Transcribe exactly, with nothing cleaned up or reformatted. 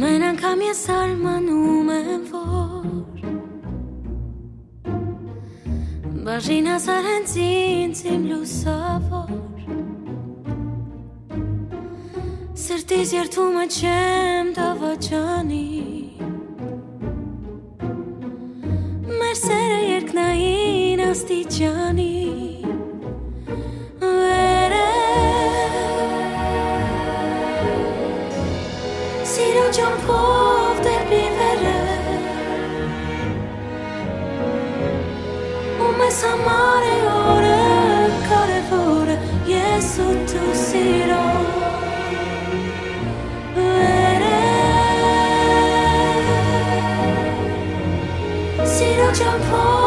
Ամեն անգամ ես արմանում եմ, որ բաժին հասար հենց ինձ իմ լուսավոր Սրտիս երդումը չեմ դավաճանի Մեր սերը երկնային աստիճանի Սիրո ճամփով դեպի վերև Ու մեզ համար է օրը կարևորը Ես ու դու սիրո վերև Սիրո ճամփով